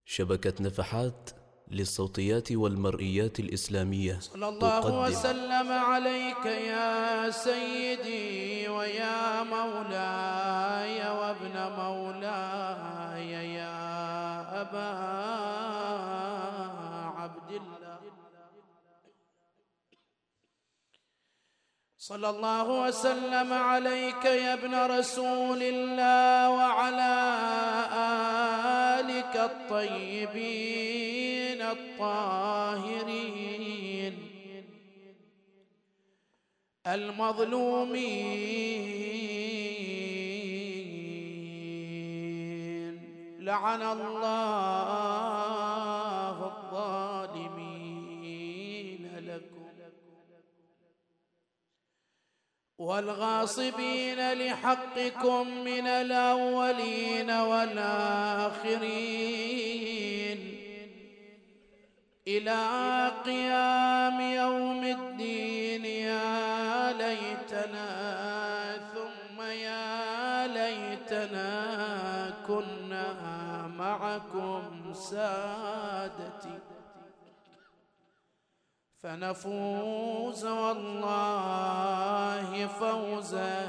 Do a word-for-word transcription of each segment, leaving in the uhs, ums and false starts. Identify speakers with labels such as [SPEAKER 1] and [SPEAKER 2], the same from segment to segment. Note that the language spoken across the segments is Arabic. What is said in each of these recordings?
[SPEAKER 1] شبكة نفحات للصوتيات والمرئيات الإسلامية
[SPEAKER 2] صلى الله وسلم عليك يا سيدي ويا مولاي وابن مولاي يا أبا عبد الله. صلى الله وسلم عليك يا ابن رسول الله وعلى آلك الطيبين الطاهرين المظلومين، لعن الله الظالمين لكم والغاصبين لحقكم من الأولين والآخرين إلى قيام يوم الدين. يا ليتنا ثم يا ليتنا كنا معكم سادتي فنفوز والله فوزا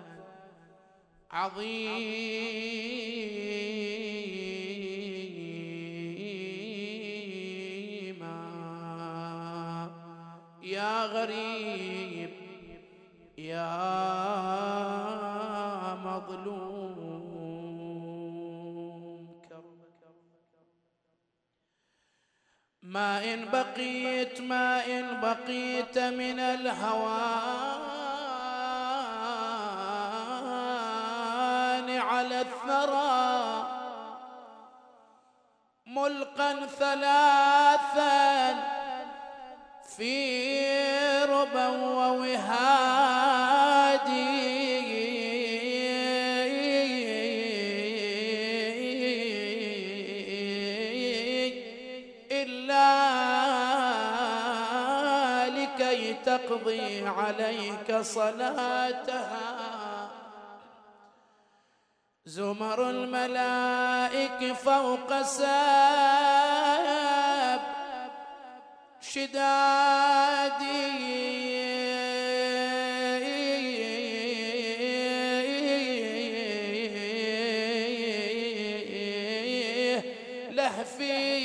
[SPEAKER 2] عظيما. يا غريب يا مظلوم ما إن بقيت ما إن بقيت من الهوان على الثرى ملقا ثلاثا في ربا ووهادي تقضي عليك صلاتها زمر الملائك فوق ساب شدادي لهفي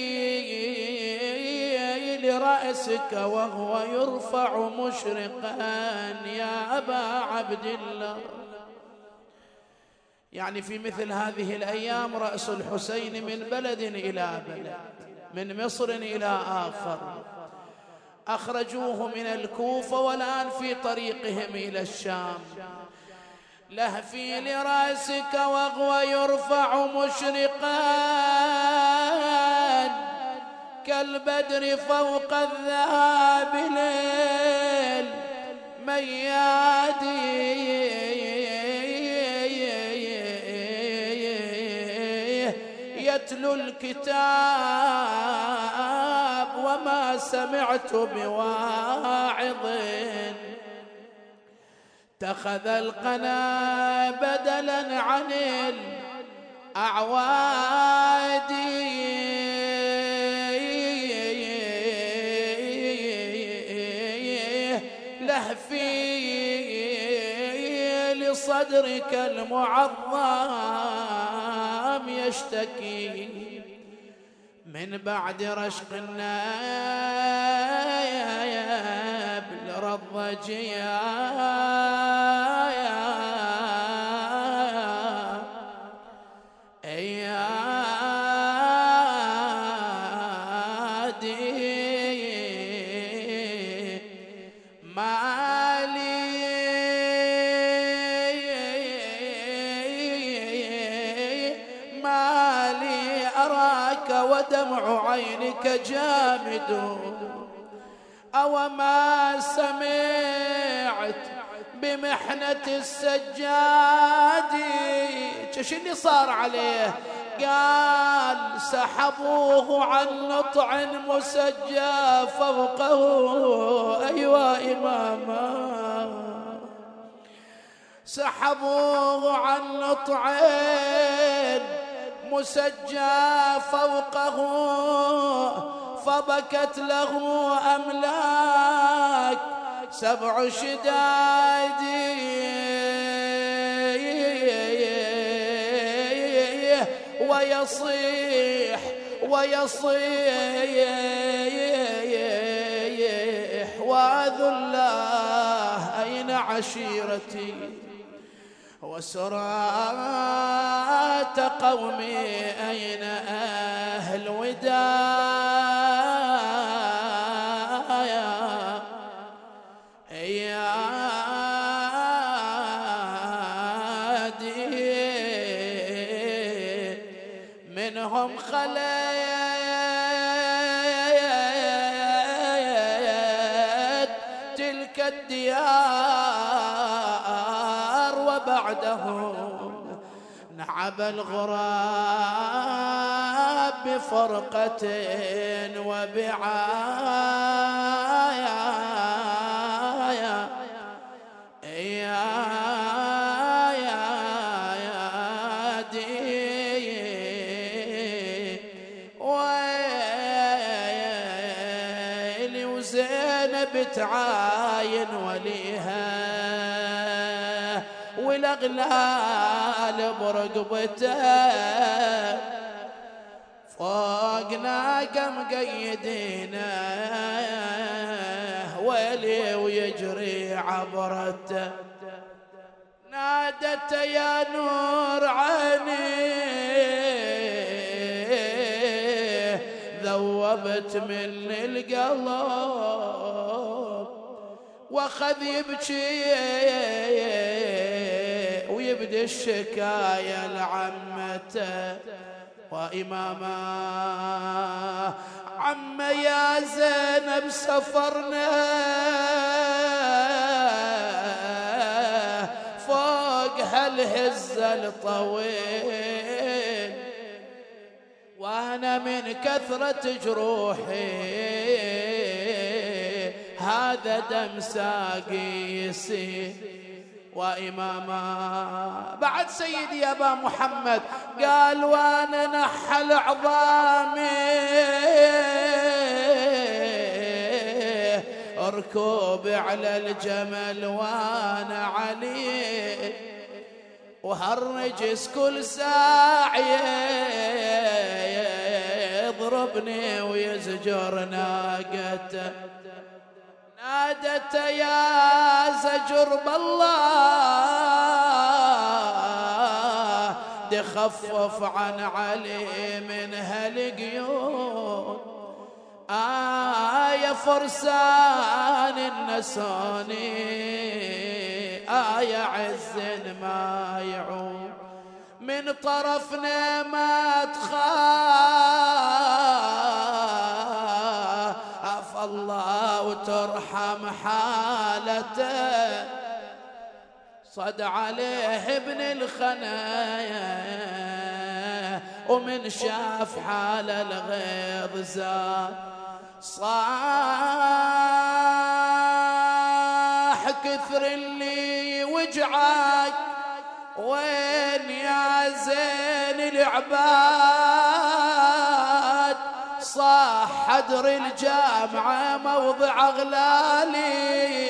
[SPEAKER 2] لرأسك وهو يرفع مشرقا يا أبا عبد الله. يعني في مثل هذه الأيام رأس الحسين من بلد إلى بلد، من مصر إلى آخر، أخرجوه من الكوفة والآن في طريقهم إلى الشام. لهفي لرأسك وهو يرفع مشرقا كالبدر فوق الذهاب ليل ميادي يتلو الكتاب وما سمعت بواعظ اتخذ القنا بدلا عن الأعواد لهفي لصدرك المعظم يشتكي من بعد رشق النابل رضجيا ودمع عينك جامد أو ما سمعت بمحنة السجاد. شو اللي صار عليه؟ قال سحبوه عن نطع مسجى فوقه. أيوة إماما سحبوه عن نطع مسجى فوقه فبكت له أملاك سبع شداد ويصيح ويصيح واذو الله أين عشيرتي وسرات قومي أين أهل ودايا يا دي منهم خليت تلك الديار وبعدهم نعب الغراب بفرقة وبعايا يا يا يا دي ويلي وزينب تعاين وليها والأغلال برقبته فوق ناقة مقيدينه ويلي ويجري عبرته نادت يا نور عيني ذوبت من القلب واخذ يبكي ويبدي الشكاية لعمته وإماما عم يا زينب سفرنا فوق هالهزة الطويل وانا من كثرة جروحي هذا دم ساقي يسيل وإماما بعد سيدي يا أبا محمد قال وانا نحل عظامي اركب على الجمل وانا عليه وهالرجس كل ساعة يضربني ويزجر ناقته نادت يا زجر بالله تخفف عن علي من هالقيود آية فرسان النسوني آية عز ما يعود من طرفنا ما تخاف الله وترحم حالته صد عليه ابن الخنايا ومن شاف حال الغيظ زاد صاح كثر اللي وجعك وين يا زين العباد صاح حدر الجامعة موضع أغلالي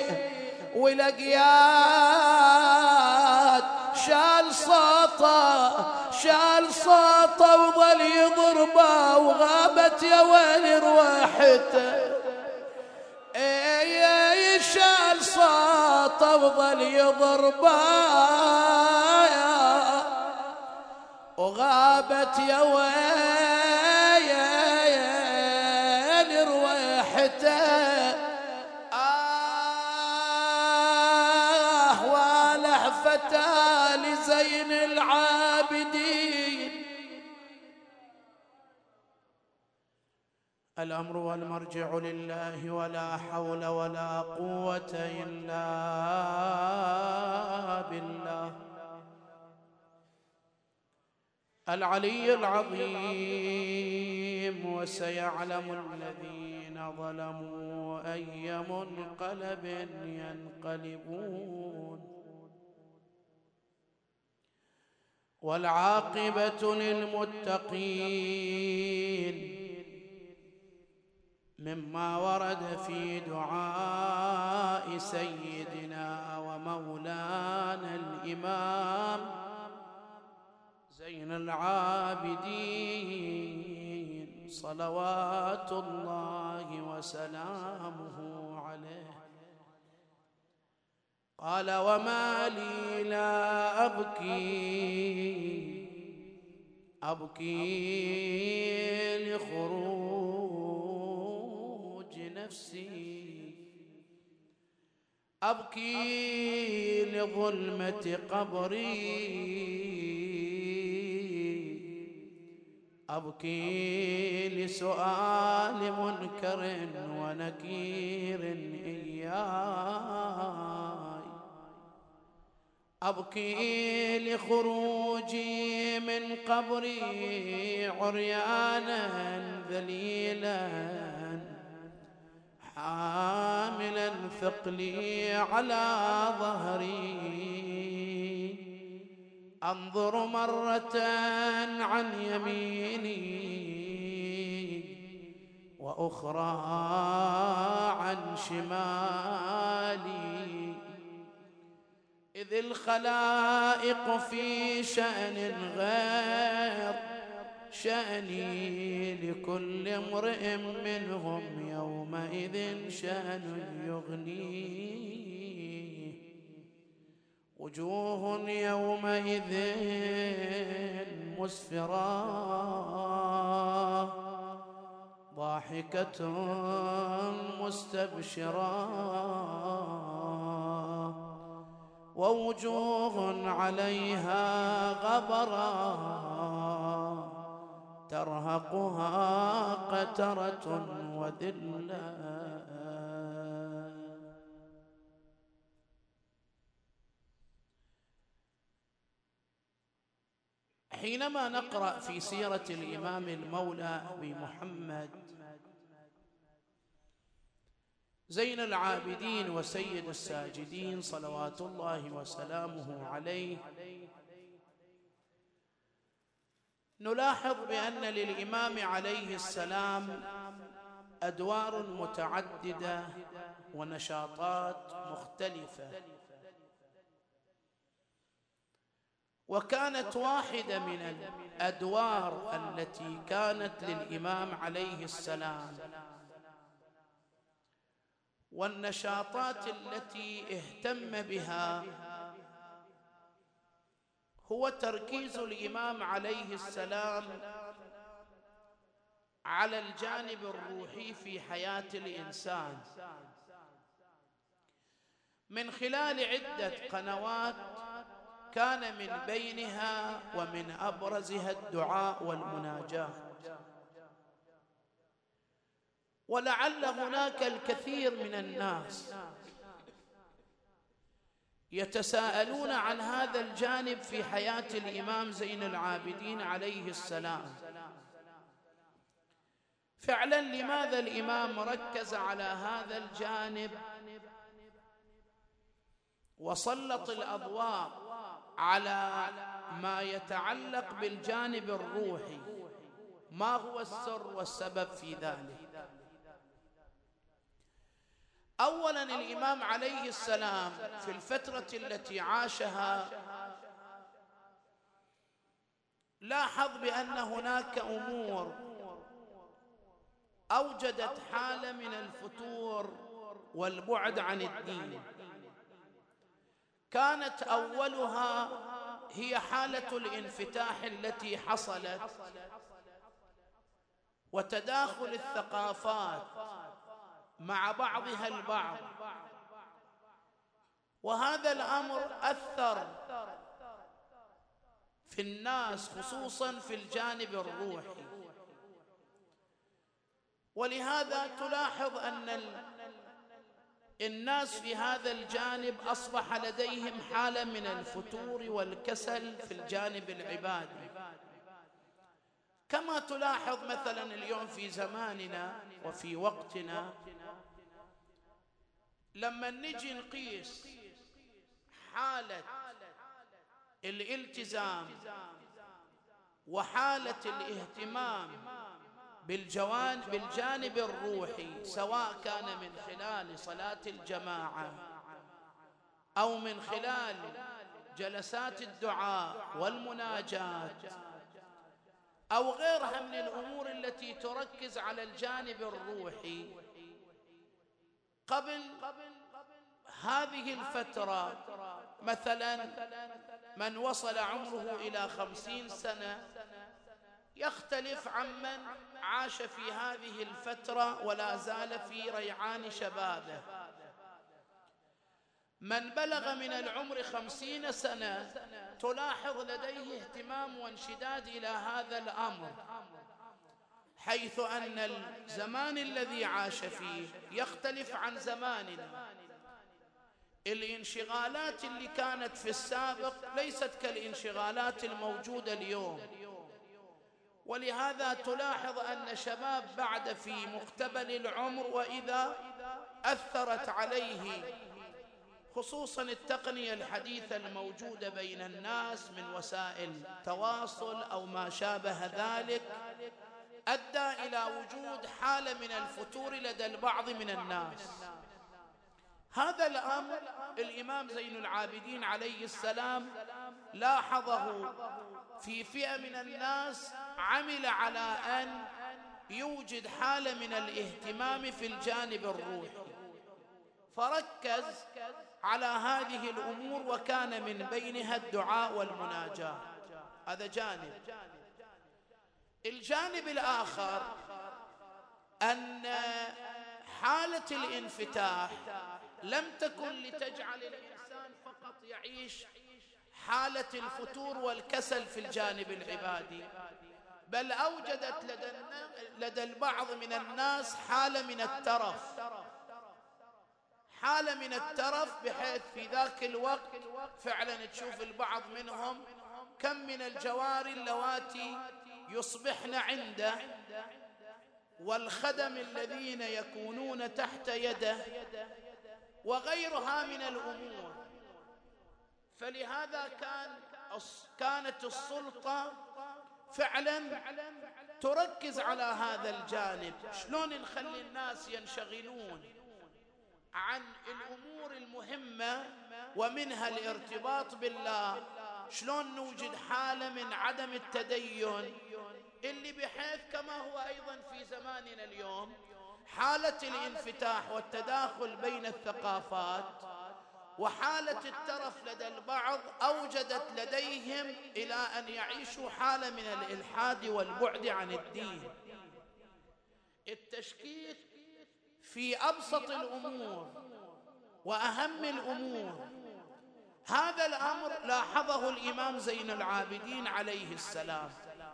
[SPEAKER 2] ولقيات شال صوته شال صوته وظل يضربه وغابت يا ويل روحته اي شال صوته وظل يضربه وغابت يا ويل روحته آه ولهفته لزين العابدين الأمر والمرجع لله ولا حول ولا قوة إلا بالله العلي العظيم وسيعلم الذين ظلموا أي منقلب ينقلبون والعاقبة للمتقين، مما ورد في دعاء سيدنا ومولانا الإمام زين العابدين صلوات الله وسلامه عليه، قال: وما لي لا أبكي أبكي لخروج نفسي، أبكي لظلمة قبري، أبكي لسؤال منكر ونكير إياي، أبكي لخروجي من قبري عريانا ذليلا حاملا ثقلي على ظهري، أنظر مرة عن يميني وأخرى عن شمالي، إذ الخلائق في شأن غير شأني، لكل امرئ منهم يومئذ شأن يغنيه، وجوه يومئذ مسفرة ضاحكة مستبشرة، ووجوه عليها غبرة ترهقها قترة وذلة. حينما نقرأ في سيرة الإمام المولى أبي محمد زين العابدين وسيد الساجدين صلوات الله وسلامه عليه، نلاحظ بأن للإمام عليه السلام أدوار متعددة ونشاطات مختلفة، وكانت واحدة من الأدوار التي كانت للإمام عليه السلام والنشاطات التي اهتم بها هو تركيز الإمام عليه السلام على الجانب الروحي في حياة الإنسان من خلال عدة قنوات، كان من بينها ومن أبرزها الدعاء والمناجاة. ولعل هناك الكثير من الناس يتساءلون عن هذا الجانب في حياة الإمام زين العابدين عليه السلام. فعلا لماذا الإمام ركز على هذا الجانب وسلط الأضواء على ما يتعلق بالجانب الروحي؟ ما هو السر والسبب في ذلك؟ أولا، الإمام عليه السلام في الفترة التي عاشها لاحظ بأن هناك أمور أوجدت حالة من الفتور والبعد عن الدين. كانت أولها هي حالة الانفتاح التي حصلت وتداخل الثقافات مع بعضها البعض، وهذا الأمر أثر في الناس خصوصا في الجانب الروحي. ولهذا تلاحظ أن الناس في هذا الجانب أصبح لديهم حالة من الفتور والكسل في الجانب العبادي، كما تلاحظ مثلا اليوم في زماننا وفي وقتنا لما نجي نقيس حالة الالتزام وحالة الاهتمام بالجوانب بالجانب الروحي، سواء كان من خلال صلاة الجماعة أو من خلال جلسات الدعاء والمناجاة أو غيرها من الأمور التي تركز على الجانب الروحي، قبل هذه الفترة مثلا من وصل عمره إلى خمسين سنة يختلف عمن عاش في هذه الفترة ولا زال في ريعان شبابه. من بلغ من العمر خمسين سنة تلاحظ لديه اهتمام وانشداد إلى هذا الأمر، حيث أن الزمان الذي عاش فيه يختلف عن زماننا. الانشغالات اللي كانت في السابق ليست كالانشغالات الموجودة اليوم، ولهذا تلاحظ أن شباب بعد في مقتبل العمر وإذا أثرت عليه خصوصا التقنية الحديثة الموجودة بين الناس من وسائل تواصل أو ما شابه ذلك، أدى إلى وجود حالة من الفتور لدى البعض من الناس. هذا الأمر الإمام زين العابدين عليه السلام لاحظه في فئة من الناس، عمل على أن يوجد حالة من الاهتمام في الجانب الروحي، فركز على هذه الأمور وكان من بينها الدعاء والمناجاة. هذا جانب. الجانب الآخر أن حالة الانفتاح لم تكن لتجعل الإنسان فقط يعيش حالة الفتور والكسل في الجانب العبادي، بل أوجدت لدى, لدى البعض من الناس حالة من الترف، حالة من الترف بحيث في ذاك الوقت فعلا تشوف البعض منهم كم من الجواري اللواتي يصبحن عنده والخدم الذين يكونون تحت يده وغيرها من الأمور. فلهذا كان كانت السلطة فعلا تركز على هذا الجانب، شلون نخلي الناس ينشغلون عن الأمور المهمة ومنها الارتباط بالله، شلون نوجد حالة من عدم التدين اللي بحيث كما هو أيضا في زماننا اليوم حالة الانفتاح والتداخل بين الثقافات وحالة الترف لدى البعض أوجدت لديهم إلى أن يعيشوا حالة من الإلحاد والبعد عن الدين. التشكيك في أبسط الأمور وأهم الأمور، هذا الأمر لاحظه الإمام زين العابدين عليه السلام،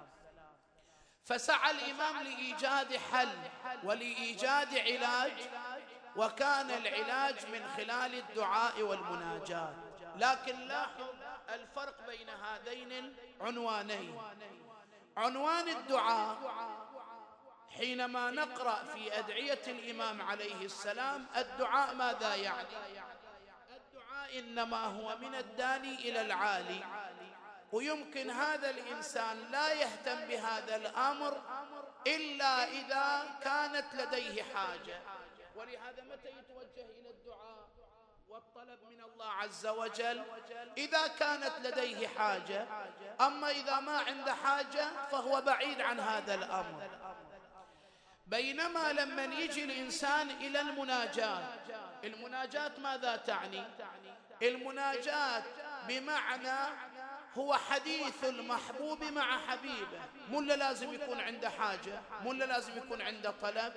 [SPEAKER 2] فسعى الإمام لإيجاد حل ولإيجاد علاج، وكان العلاج من خلال الدعاء والمناجاة. لكن لاحظ الفرق بين هذين العنوانين. عنوان الدعاء حينما نقرأ في أدعية الإمام عليه السلام، الدعاء ماذا يعني؟ الدعاء إنما هو من الداني إلى العالي، ويمكن هذا الإنسان لا يهتم بهذا الأمر إلا إذا كانت لديه حاجة. ولهذا متى يتوجه إلى الدعاء والطلب من الله عز وجل؟ إذا كانت لديه حاجة. أما إذا ما عنده حاجة فهو بعيد عن هذا الأمر. بينما لما يجي الإنسان إلى المناجاة، المناجاة ماذا تعني؟ المناجاة بمعنى هو حديث المحبوب مع حبيبه، مو لازم يكون عنده حاجة، مو لازم يكون عنده طلب.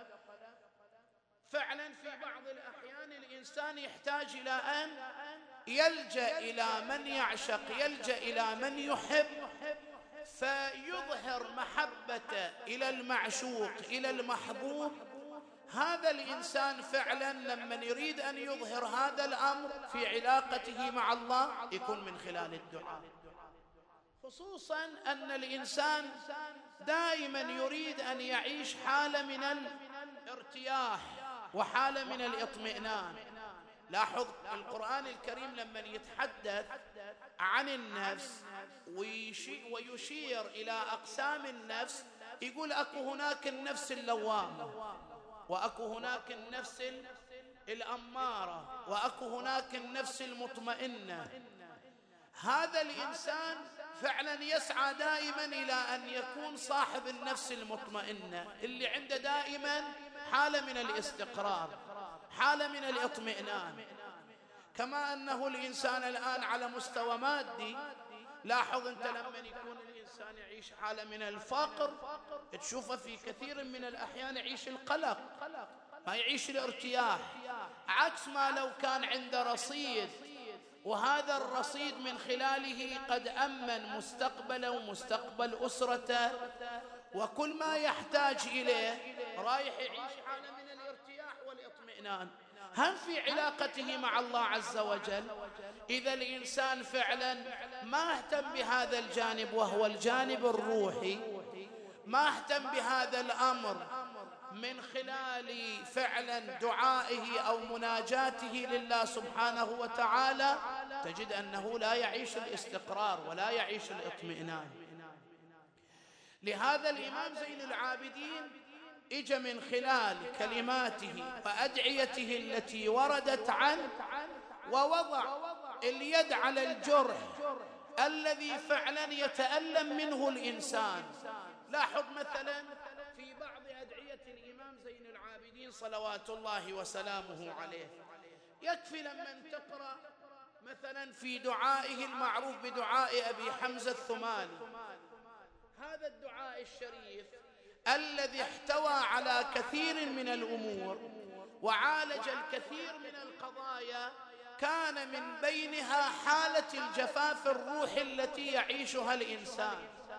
[SPEAKER 2] فعلا في بعض الأحيان الإنسان يحتاج إلى أن يلجأ إلى من يعشق، يلجأ إلى من يحب، فيظهر محبته إلى المعشوق إلى المحبوب. هذا الإنسان فعلا لما يريد أن يظهر هذا الأمر في علاقته مع الله يكون من خلال الدعاء، خصوصا أن الإنسان دائما يريد أن يعيش حالة من الارتياح وحالة من الاطمئنان. لاحظ القرآن الكريم لما يتحدث عن النفس ويشير إلى أقسام النفس يقول أكو هناك النفس اللوامة، وأكو هناك النفس الأمارة، وأكو هناك النفس المطمئنة. هذا الإنسان فعلا يسعى دائما إلى أن يكون صاحب النفس المطمئنة اللي عنده دائما حالة من الاستقرار، حالة من الاطمئنان. كما أنه الإنسان الآن على مستوى مادي، لاحظ أنت لما يكون الإنسان يعيش حالة من الفقر تشوفه في كثير من الأحيان يعيش القلق، ما يعيش الارتياح، عكس ما لو كان عنده رصيد، وهذا الرصيد من خلاله قد أمن مستقبله ومستقبل أسرته وكل ما يحتاج إليه، رايح يعيش حالة من الارتياح والاطمئنان. هم في علاقته مع الله عز وجل إذا الإنسان فعلا ما اهتم بهذا الجانب وهو الجانب الروحي، ما اهتم بهذا الأمر من خلال فعلا دعائه أو مناجاته لله سبحانه وتعالى، تجد أنه لا يعيش الاستقرار ولا يعيش الاطمئنان. لهذا الإمام زين العابدين إجا من خلال كلماته وأدعيته التي وردت عنه ووضع اليد على الجرح الذي فعلا يتألم منه الإنسان. لاحظ مثلا في بعض أدعية الإمام زين العابدين صلوات الله وسلامه عليه، يكفي لما تقرأ مثلا في دعائه المعروف بدعاء أبي حمزة الثمالي، هذا الدعاء الشريف الذي احتوى على كثير من الأمور وعالج الكثير من القضايا، كان من بينها حالة الجفاف الروحي التي يعيشها الإنسان.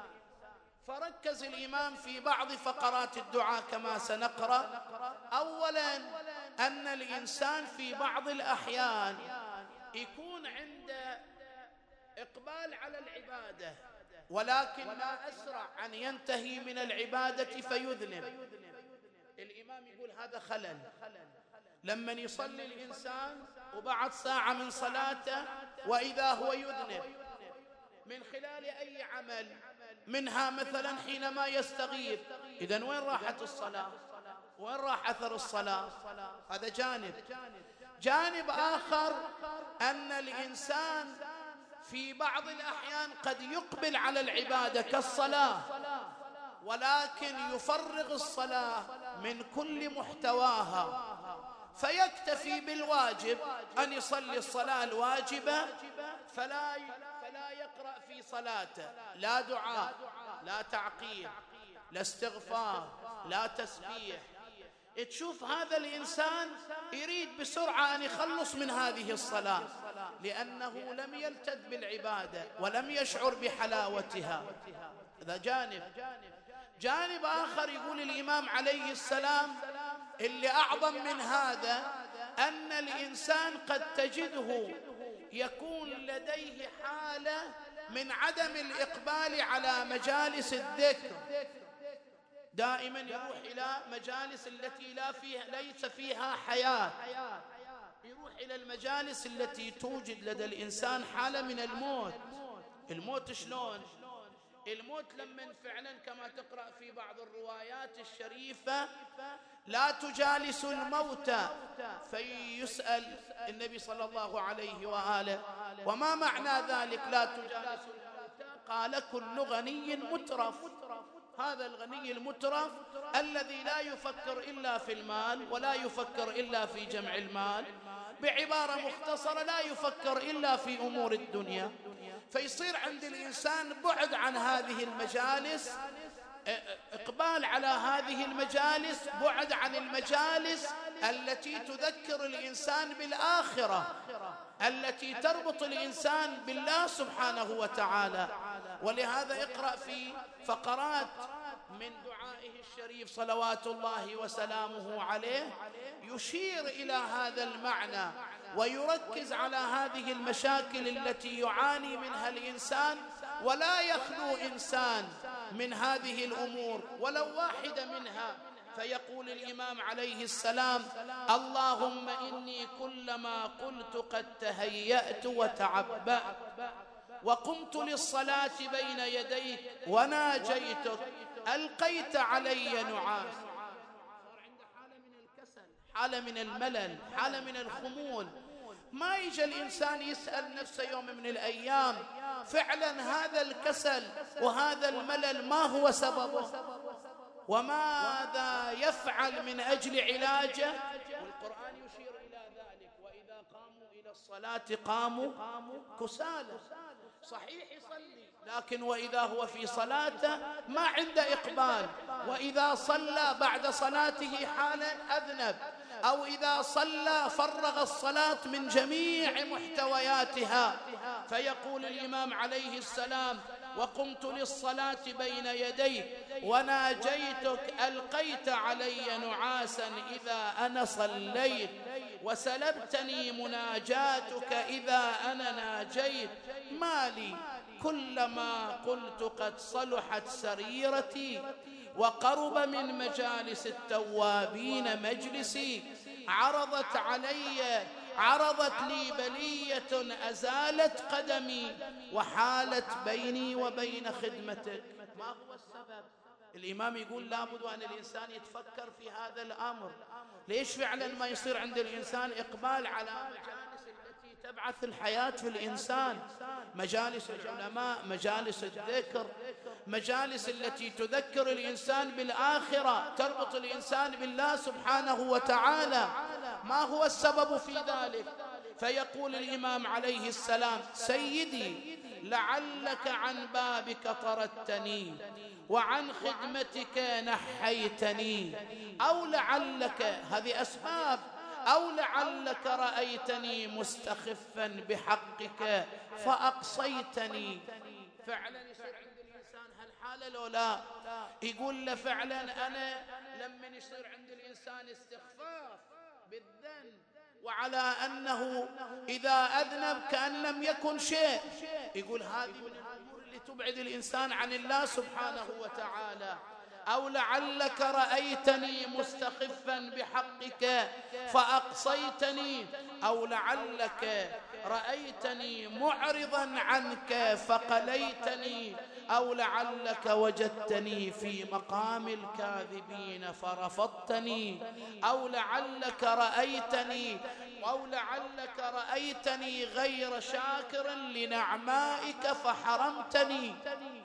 [SPEAKER 2] فركز الإمام في بعض فقرات الدعاء كما سنقرأ. أولا أن الإنسان في بعض الأحيان يكون عنده إقبال على العبادة، ولكن ما أسرع أن ينتهي من العبادة فيذنب. الإمام يقول هذا خلل. لما يصلي الإنسان وبعد ساعة من صلاته وإذا هو يذنب من خلال أي عمل، منها مثلا حينما يستغيث، إذن وين راحت الصلاة؟ وين راح أثر الصلاة؟ هذا جانب. جانب آخر أن الإنسان في بعض الأحيان قد يقبل على العبادة كالصلاة، ولكن يفرغ الصلاة من كل محتواها، فيكتفي بالواجب أن يصلي الصلاة الواجبة، فلا فلا يقرأ في صلاته لا دعاء، لا تعقيب، لا استغفار، لا تسبيح. تشوف هذا الإنسان يريد بسرعة أن يخلص من هذه الصلاة لأنه لم يلتذ بالعبادة ولم يشعر بحلاوتها. هذا جانب. جانب آخر يقول الإمام عليه السلام اللي أعظم من هذا، أن الإنسان قد تجده يكون لديه حالة من عدم الإقبال على مجالس الذكر، دائما يروح إلى مجالس التي لا فيها ليس فيها حياة، يروح إلى المجالس التي توجد لدى الإنسان حالة من الموت. الموت شلون؟ الموت لما فعلا كما تقرأ في بعض الروايات الشريفة لا تجالس الموتى، فيسأل النبي صلى الله عليه وآله وما معنى ذلك لا تجالس الموتى؟ قال كل غني مترف. هذا الغني المترف الذي لا يفكر إلا في المال ولا يفكر إلا في جمع المال، بعبارة مختصرة لا يفكر إلا في أمور الدنيا. فيصير عند الإنسان بعد عن هذه المجالس، إقبال على هذه المجالس، بعد عن المجالس التي تذكر الإنسان بالآخرة، التي تربط الإنسان بالله سبحانه وتعالى. ولهذا اقرأ في فقرات من دعائه الشريف صلوات الله وسلامه عليه يشير إلى هذا المعنى ويركز على هذه المشاكل التي يعاني منها الإنسان، ولا يخلو إنسان من هذه الأمور ولو واحدة منها فيقول الإمام عليه السلام: اللهم إني كلما قلت قد تهيأت وتعبأت وقمت للصلاة بين يديك وناجيتك ألقيت علي نعاس. صار عنده حالة من الكسل، حالة من الملل، حالة من الخمول. ما يجي الإنسان يسأل نفسه يوم من الأيام فعلا هذا الكسل وهذا الملل ما هو سببه، وماذا يفعل من أجل علاجه؟ والقرآن يشير إلى ذلك: وإذا قاموا إلى الصلاة قاموا كسالى. صحيح يصلي، لكن وإذا هو في صلاته ما عنده إقبال، وإذا صلى بعد صلاته حالا أذنب، أو إذا صلى فرغ الصلاة من جميع محتوياتها. فيقول الإمام عليه السلام: وقمت للصلاة بين يديك وناجيتك ألقيت علي نعاسا إذا أنا صليت وسلبتني مناجاتك إذا أنا ناجيت. مالي كلما قلت قد صلحت سريرتي وقرب من مجالس التوابين مجلسي، عرضت علي عرضت لي بلية أزالت قدمي وحالت بيني وبين خدمتك. ما هو السبب؟ الإمام يقول لابد أن الإنسان يتفكر في هذا الأمر. ليش فعلا ما يصير عند الإنسان إقبال على مجالس التي تبعث الحياة في الإنسان؟ مجالس العلماء، مجالس الذكر، مجالس التي تذكر الإنسان بالآخرة، تربط الإنسان بالله سبحانه وتعالى. ما هو السبب في ذلك؟ فيقول الإمام عليه السلام: سيدي لعلك عن بابك طردتني وعن خدمتك نحيتني، أو لعلك، هذه أسباب، أو لعلك رأيتني مستخفا بحقك فأقصيتني. فعلا يصير عند الإنسان هالحالة لو لا؟ يقول له فعلا أنا لما يصير عند الإنسان استخفاف بالذنب وعلى أنه إذا أذنب كأن لم يكن شيء، يقول هذه من الأمور اللي تبعد الإنسان عن الله سبحانه وتعالى. أو لعلك رأيتني مستخفا بحقك فأقصيتني، أو لعلك رأيتني معرضا عنك فقليتني، أو لعلك وجدتني في مقام الكاذبين فرفضتني، أو لعلك رأيتني أو لعلك رأيتني غير شاكر لنعمائك فحرمتني.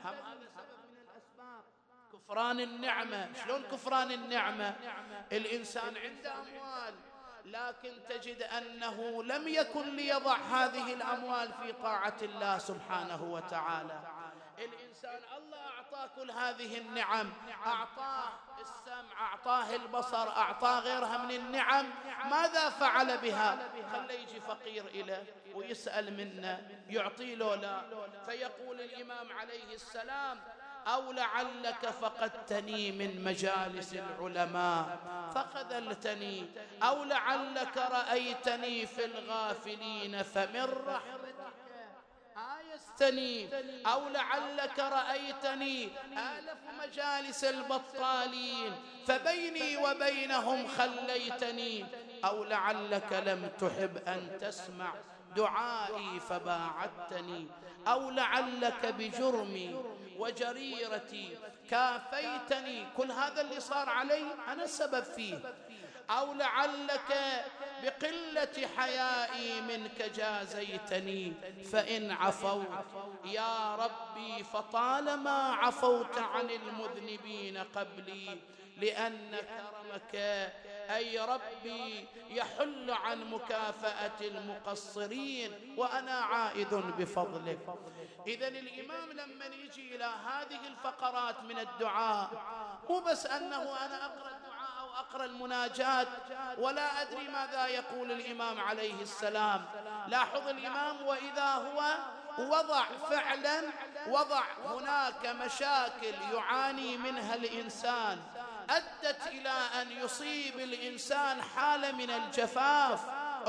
[SPEAKER 2] كفران النعمة. شلون كفران النعمة؟ الإنسان عنده أموال لكن تجد أنه لم يكن ليضع هذه الأموال في طاعة الله سبحانه وتعالى. الإنسان الله أعطاه كل هذه النعم، أعطاه السمع، أعطاه البصر، أعطاه غيرها من النعم، ماذا فعل بها؟ خليه يجي فقير إليه ويسأل منا يعطي له لا. فيقول الإمام عليه السلام: أو لعلك فقدتني من مجالس العلماء فخذلتني، أو لعلك رأيتني في الغافلين فمن رحمتك آيستني، أو لعلك رأيتني آلف مجالس البطالين فبيني وبينهم خليتني، أو لعلك لم تحب أن تسمع دعائي فباعدتني، أو لعلك بجرمي وجريرتي كافيتني. كل هذا اللي صار علي أنا السبب فيه. أو لعلك بقلة حيائي منك جازيتني، فإن عفوت يا ربي فطالما عفوت عن المذنبين قبلي، لأن كرمك أي ربي يحل عن مكافأة المقصرين وأنا عائد بفضلك. إذن الإمام لما يجي إلى هذه الفقرات من الدعاء مو بس أنه أنا أقرأ الدعاء أو أقرأ المناجات ولا أدري ماذا يقول الإمام عليه السلام. لاحظ الإمام وإذا هو وضع فعلا وضع هناك مشاكل يعاني منها الإنسان أدت إلى أن يصيب الإنسان حالة من الجفاف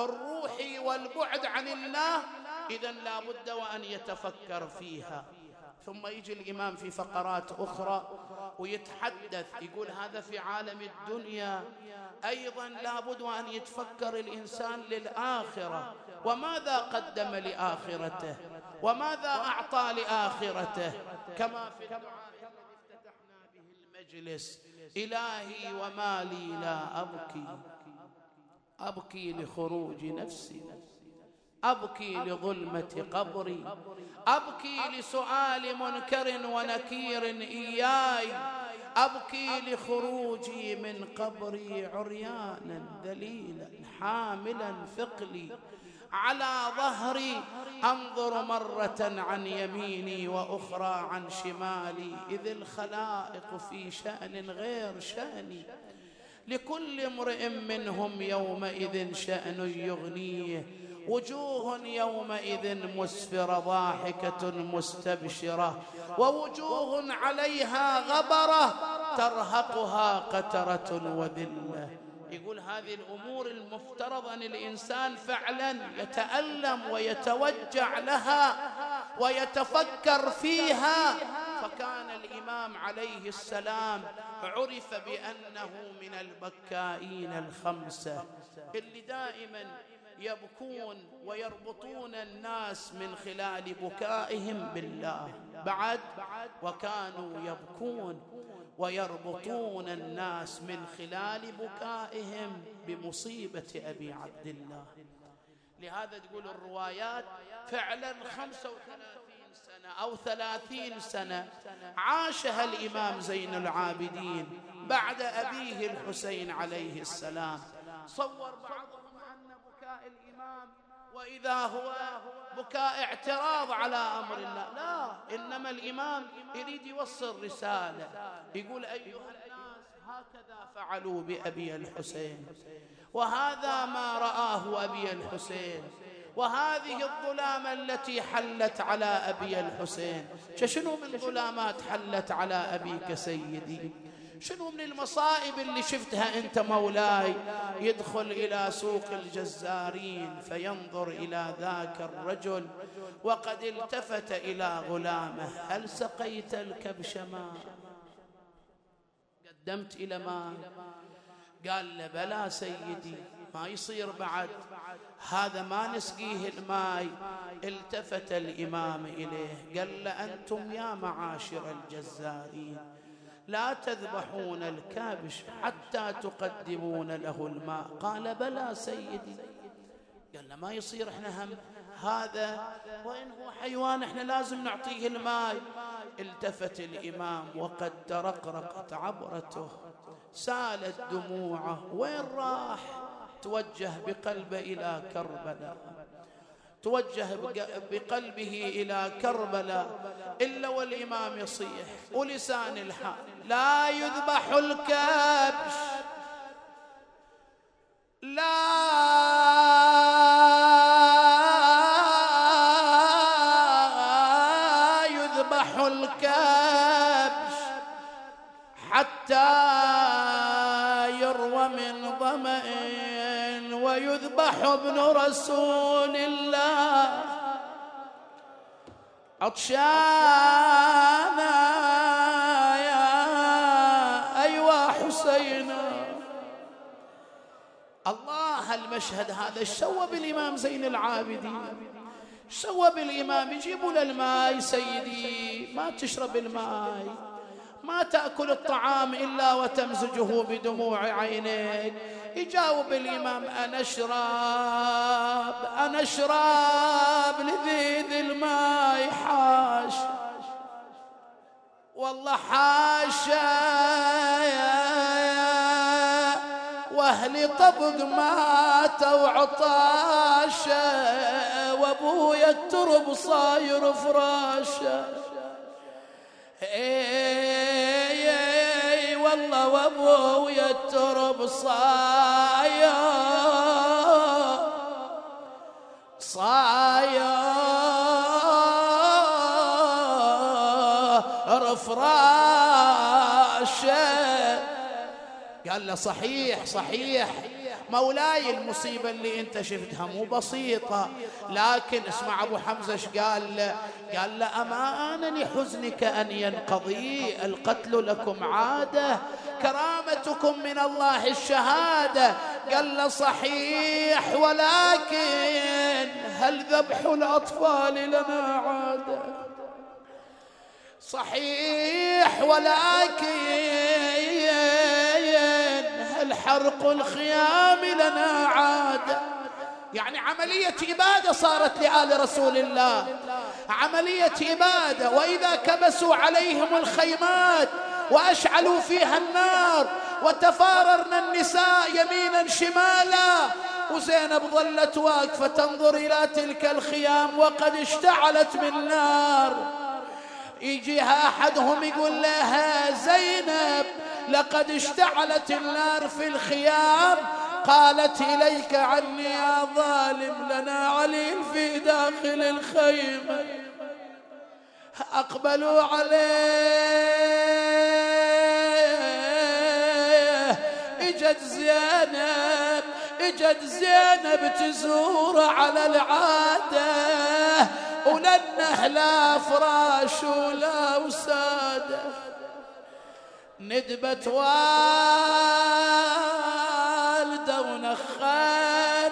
[SPEAKER 2] الروحي والبعد عن الله، إذن لا بد وأن يتفكر فيها. ثم يجي الإمام في فقرات أخرى ويتحدث يقول هذا في عالم الدنيا، أيضا لابد أن يتفكر الإنسان للآخرة، وماذا قدم لآخرته وماذا أعطى لآخرته، كما في الدعاء الذي افتتحنا به المجلس: إلهي وما لي لا أبكي، أبكي لخروج نفسي، أبكي لظلمة قبري، أبكي لسؤال منكر ونكير إياي، أبكي لخروجي من قبري عريانا ذليلا حاملا ثقلي على ظهري، أنظر مرة عن يميني وأخرى عن شمالي، إذ الخلائق في شأن غير شأني، لكل امرئ منهم يومئذ شأن يغنيه، وجوه يومئذ مسفرة ضاحكة مستبشرة، ووجوه عليها غبرة ترهقها قترة وذلة. يقول هذه الأمور المفترض أن الإنسان فعلا يتألم ويتوجع لها ويتفكر فيها. فكان الإمام عليه السلام عرف بأنه من البكائين الخمسة اللي دائما يبكون ويربطون الناس من خلال بكائهم بالله. بعد وكانوا يبكون ويربطون الناس من خلال بكائهم بمصيبة أبي عبد الله. لهذا تقول الروايات فعلا خمسة وثلاثين سنة أو ثلاثين سنة عاشها الإمام زين العابدين بعد أبيه الحسين عليه السلام. صور بعضهم أن بكاء الإمام وإذا هو بكاء اعتراض على أمر الله، لا، إنما الإمام يريد يوصل رسالة، يقول أيها الناس هكذا فعلوا بأبي الحسين، وهذا ما رآه أبي الحسين، وهذه الظلامة التي حلت على أبي الحسين. شنو من ظلامات حلت على أبيك سيدي؟ شنو من المصائب اللي شفتها أنت مولاي؟ يدخل إلى سوق الجزارين فينظر إلى ذاك الرجل وقد التفت إلى غلامه: هل سقيت الكبش ماء؟ قدمت إلى ماء؟ قال له: بلى سيدي، ما يصير بعد، هذا ما نسقيه الماء. التفت الإمام إليه قال له: أنتم يا معاشر الجزارين لا تذبحون الكابش حتى تقدمون له الماء. قال: بلى سيدي. قال له: ما يصير، احنا هم هذا وإن هو حيوان احنا لازم نعطيه الماء. التفت الإمام وقد ترقرقت عبرته، سالت دموعه. وين راح؟ توجه بقلبه إلى كربلاء، توجه بقلبه إلى كربلاء، إلا والإمام يصيح ولسان الحال: لا يذبح الكبش، لا يذبح الكبش حتى يروى من ظمأ ويذبح ابن رسول الله عطشانا يا أيوا حسينا. الله، المشهد هذا شوى بالإمام زين العابدين، شوى بالإمام. يجيبوا له الماء: سيدي ما تشرب الماء، ما تأكل الطعام إلا وتمزجه بدموع عينيك. يجاوب الإمام: أنا أشرب أنا أشرب لذيذ الماء، حاش والله حاشا، واهلي طبق ماتوا عطاشا، وابويا الترب صاير فراشا. اي اي والله وابويا الترب صاير صاير فراشا. قال له: صحيح صحيح، مولاي المصيبة اللي انت شفتها مو بسيطة، لكن اسمع ابو حمزة ايش قال له؟ قال له اما آن لحزنك ان ينقضي، القتل لكم عادة، كرامتكم من الله الشهادة. قال له صحيح ولكن هل ذبح الاطفال لنا عادة؟ صحيح ولكن هل حرق الخيام لنا عادة؟ يعني عملية إبادة صارت لآل رسول الله، عملية إبادة. وإذا كبسوا عليهم الخيمات وأشعلوا فيها النار وتفاررن النساء يمينا شمالا، وزينب ظلت واقفة تنظر إلى تلك الخيام وقد اشتعلت من نار، يجيها أحدهم يقول لها زينب لقد اشتعلت النار في الخيام، قالت إليك عني يا ظالم، لنا علي في داخل الخيمة. أقبلوا عليه، اجت زينب اجت زينب تزور على العادة، ولنه لا فراش ولا وسادة، ندبت والده ونخات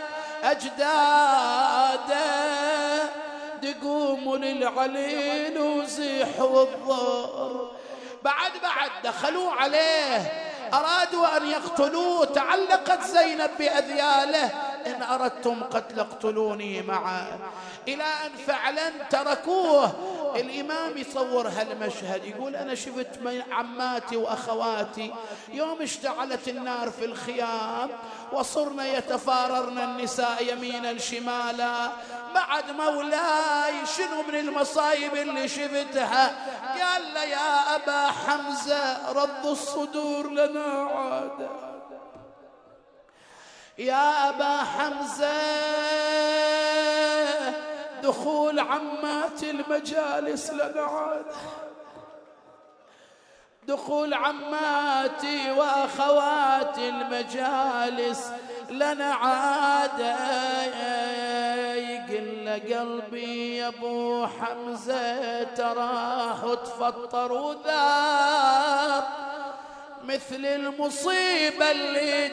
[SPEAKER 2] أجداده، دقوموا للعليل وزيحوا الضر. بعد بعد دخلوا عليه أرادوا أن يقتلوه، تعلقت زينب بأذياله، إن أردتم قتل اقتلوني معه، إلى أن فعلا تركوه. الإمام يصور هالمشهد يقول أنا شفت عماتي وأخواتي يوم اشتعلت النار في الخيام وصرنا يتفاررن النساء يمينا شمالا، بعد مولاي شنو من المصايب اللي شفتها؟ قال له يا أبا حمزة رد الصدور لنا عادة، يا أبا حمزة دخول عمات المجالس لنا عادة، دخول عماتي وأخواتي المجالس لنا عادة. يقل قلبي يا أبو حمزة تراه تفطر وذاب، مثل المصيبة اللي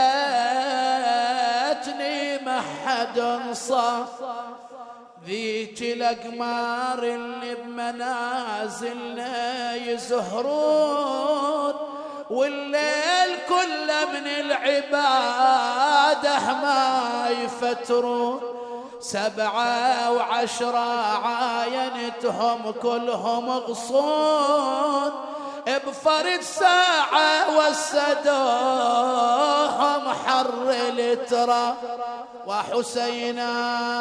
[SPEAKER 2] دهتني ما حد صار، ذيك الأقمار اللي بمنازلنا يزهرون، والليل كله من العبادة ما يفترون، سبعة وعشرة عاينتهم كلهم غصون، بفرد ساعة وسدوهم حر الترى. وحسينا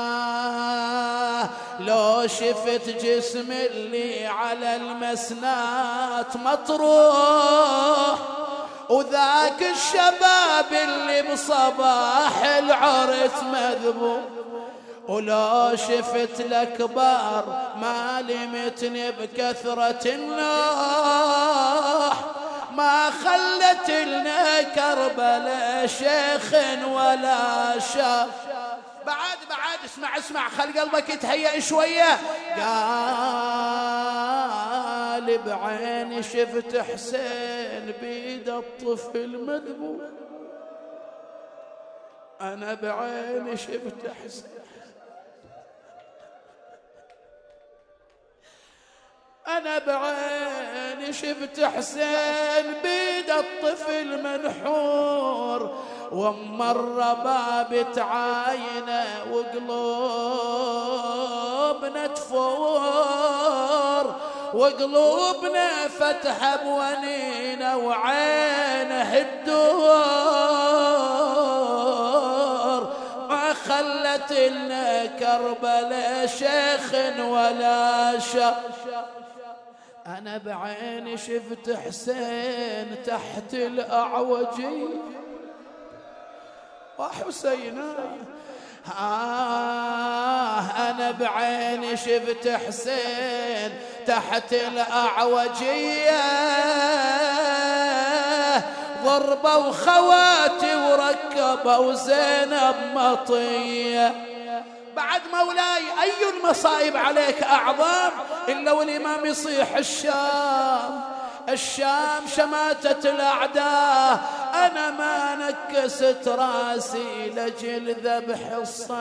[SPEAKER 2] لو شفت جسم اللي على المسنات مطروح، وذاك الشباب اللي بصباح العرس مذبوح، ولو شفت الأكبار ما لمتني بكثرة النوح، ما خلت لنا كربلاء شيخ ولا شاب. بعد بعد اسمع اسمع خل قلبك يتهيأ شوية. قال بعيني شفت حسين بيد الطفل مذبوح، أنا بعيني شفت حسين، أنا بعيني شفت حسين بيد الطفل منحور، ومر باب تعاينه وقلوبنا تفور، وقلوبنا فتحة بونينه وعينه الدور، ما خلت لنا كربلاء شيخ ولا شاب. أنا بعيني شفت حسين تحت الأعوجي وحسينا، آه أنا بعيني شفت حسين تحت الأعوجية، ضربوا خواتي وركبوا زينب مطية. بعد مولاي أي المصائب عليك أعظم إلا والإمام يصيح الشام الشام شماتة الأعداء، أنا ما نكست راسي لجل ذبح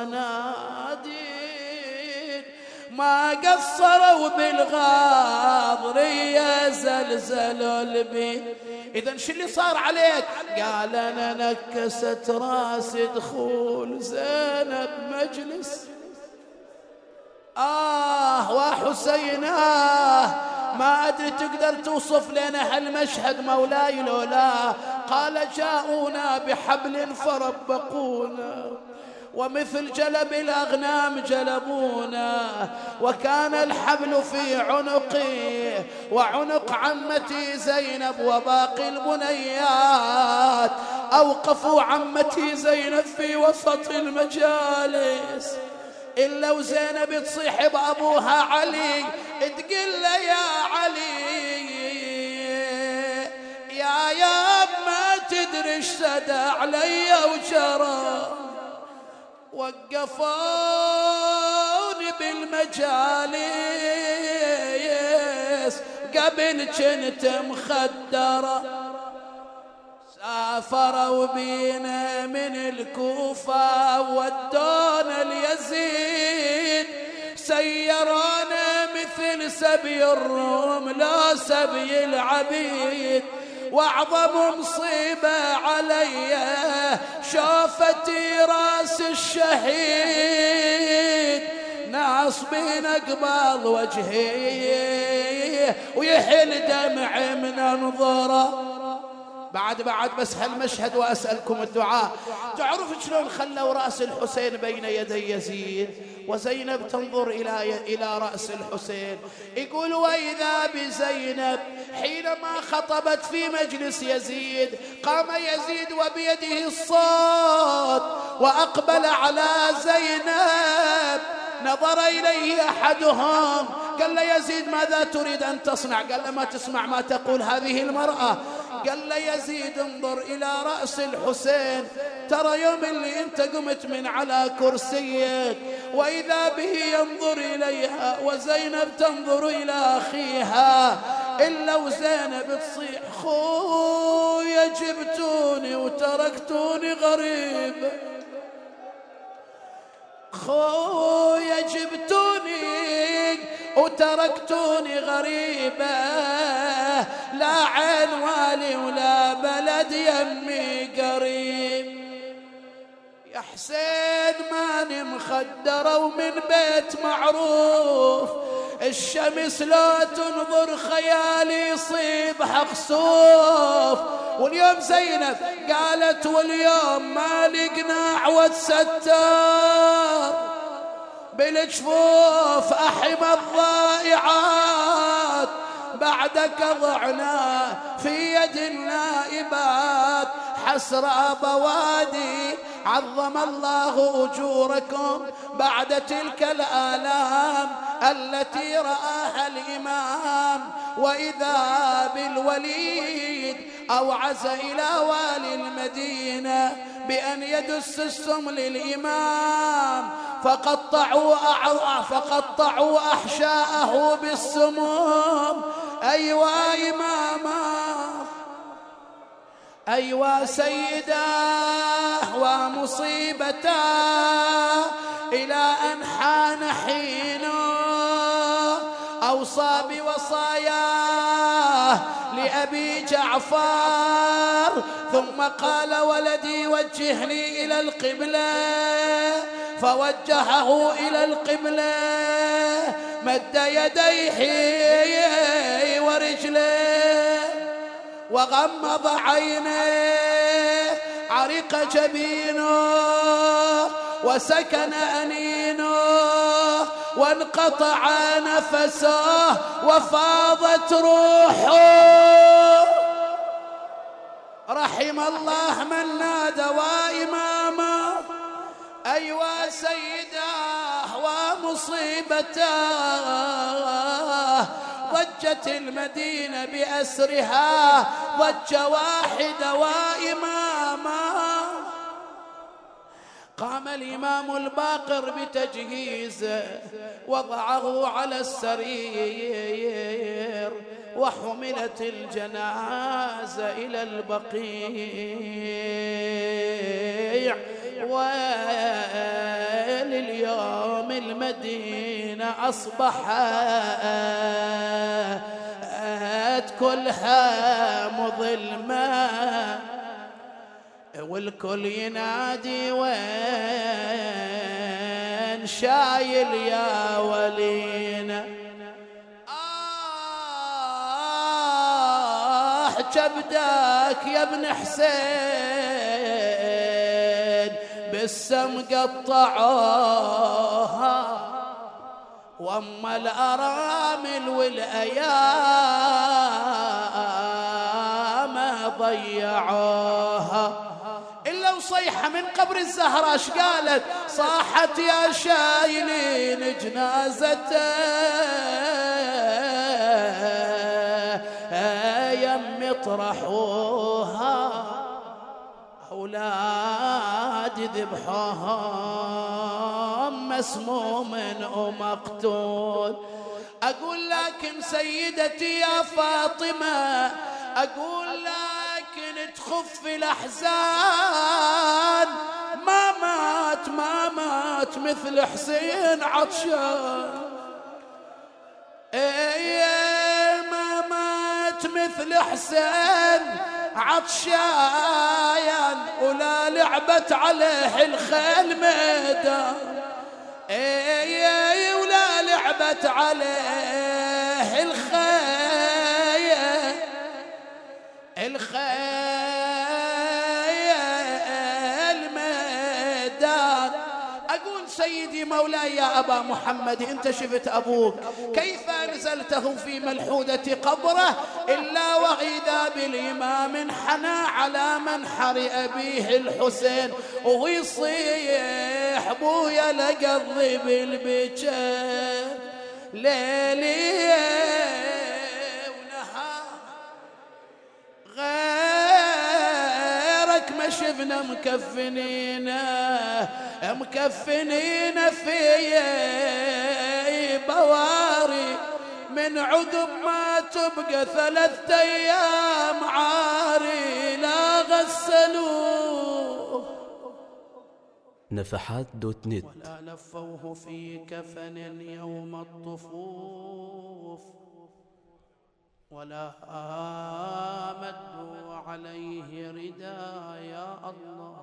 [SPEAKER 2] الصناديد، ما قصروا بالغاضرية زلزلوا البيت. إذن شو اللي صار عليك؟ قال أنا نكست راسي دخول زينب مجلس. آه وحسين آه ما أدري تقدر توصف لنا هالمشهد مولاي لولا. قال جاءونا بحبل فربقونا ومثل جلب الأغنام جلبونا، وكان الحبل في عنقي وعنق عمتي زينب وباقي البنيات. أوقفوا عمتي زينب في وسط المجالس، إلا وزينب تصيح بأبوها علي تقول له يا علي يا ياب ما تدري ايش سدى علي وجرى، وقفوني بالمجالس قبل كنت مخدرة. سافروا بينا من الكوفة ودونا اليزيد، سيرونا مثل سبي الروم لا سبي العبيد. واعظم مصيبة علي شوفتي راس الشهيد ناصبين قبال وجهي ويحل دمع من انظره. بعد بعد بس هالمشهد وأسألكم الدعاء. تعرف شلون خلوا رأس الحسين بين يدي يزيد وزينب تنظر إلى إلى رأس الحسين؟ يقول وإذا بزينب حينما خطبت في مجلس يزيد قام يزيد وبيده الصوت وأقبل على زينب. نظر إليه أحدهم قال له يزيد ماذا تريد أن تصنع؟ قال له ما تسمع ما تقول هذه المرأة. قال له يزيد انظر إلى رأس الحسين، ترى يوم اللي انت قمت من على كرسيك وإذا به ينظر إليها وزينب تنظر إلى أخيها، إلا وزينب تصيح خويا جبتوني وتركتوني غريب، خويا جبتوني وتركتونني غريبة، لا عين والي ولا بلد يمي قريب. يا حسين ماني مخدرة ومن بيت معروف، الشمس لا تنظر خيالي يصيب حخسوف. واليوم زينب قالت واليوم ما لقنا عود ستار بالجفوف أحم الضائعات، بعدك ضعنا في يد النائبات حسرى بوادي، عظم الله أجوركم بعد تلك الآلام التي رآها الإمام. وإذا بالوليد أوعز إلى والي المدينة بأن يدس السم للإمام، فقطعوا فقطعوا أحشاءه بالسموم. أيوا إماما أيوا سيداه ومصيبتاه، إلى أن حان حينه أوصى بوصاياه لأبي جعفر، ثم قال ولدي وجهني إلى القبلة، فوجهه إلى القبلة، مد يديه ورجليه وغمض عينيه، عرق جبينه وسكن أنينه وانقطع نفسه وفاضت روحه. رحم الله من نادى وإماما أيوا سيداه ومصيبتاه، ضجت المدينة بأسرها ضجة واحدة وإماما. قام الإمام الباقر بتجهيزه، وضعه على السرير، وحملت الجنازة إلى البقيع. ولليوم المدينة أصبحت كلها مظلمة، والكل ينادي وين شايل يا ولينا. آه كبدك يا ابن حسين بالسم قطعوها، واما الارامل والايام ضيعوها. إلا وصيحة من قبر الزهراء اش قالت؟ صاحت يا شايلين جنازته يم اطرحوها، أولاد ذبحوهم مسموم ومقتول. أقول لكن سيدتي يا فاطمة، أقول لكن تخف الأحزان، ما مات ما مات مثل حسين عطشان. ايه ما مات مثل حسين عطشان، ولا لعبت عليه الخيل ميدان. ايه ولا لعبت عليه الخيل الخيل ميدان. أقول سيدي مولاي يا أبا محمد، أنت شفت أبوك كيف أنزلته في ملحودة قبره، إلا وإذا بالإمام انحنى على منحر أبيه الحسين، وهو يصيح بويا لقضي بالبكاء ليلي ونهار، غيرك ما شفنا مكفنينه مكفنين في بواري، من عقب ما تبقى ثلاثة أيام عاري لا غسلوه.
[SPEAKER 1] نفحات دوت نت.
[SPEAKER 2] ولا لفوه في كفن يوم الطفوف، ولا مدوا عليه رداء. يا الله،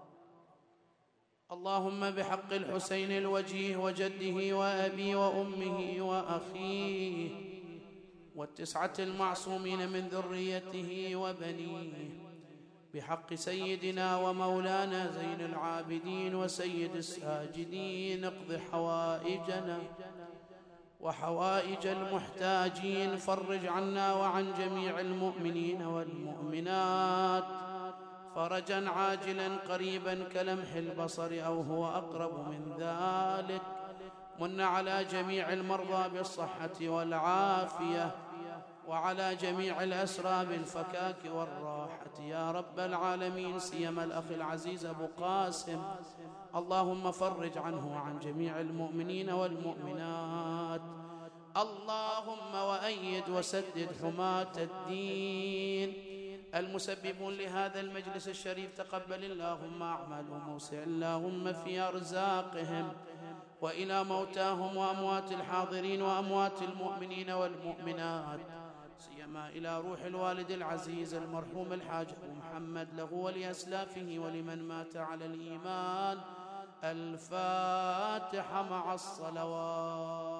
[SPEAKER 2] اللهم بحق الحسين الوجيه وجده وأبي وأمه وأخيه والتسعة المعصومين من ذريته وبنيه، بحق سيدنا ومولانا زين العابدين وسيد الساجدين، اقض حوائجنا وحوائج المحتاجين، فرج عنا وعن جميع المؤمنين والمؤمنات فرجا عاجلا قريبا كلمح البصر أو هو أقرب من ذلك. من على جميع المرضى بالصحة والعافية، وعلى جميع الأسرى بالفكاك والراحة يا رب العالمين، سيما الأخ العزيز أبو قاسم، اللهم فرج عنه وعن جميع المؤمنين والمؤمنات. اللهم وأيد وسدد حماة الدين المسببون لهذا المجلس الشريف، تقبل اللهم أعمالهم، ووسع اللهم في أرزاقهم، وإلى موتاهم وأموات الحاضرين وأموات المؤمنين والمؤمنات، سيما إلى روح الوالد العزيز المرحوم الحاج أبو محمد، له ولأسلافه ولمن مات على الإيمان. الفاتحة مع الصلوات.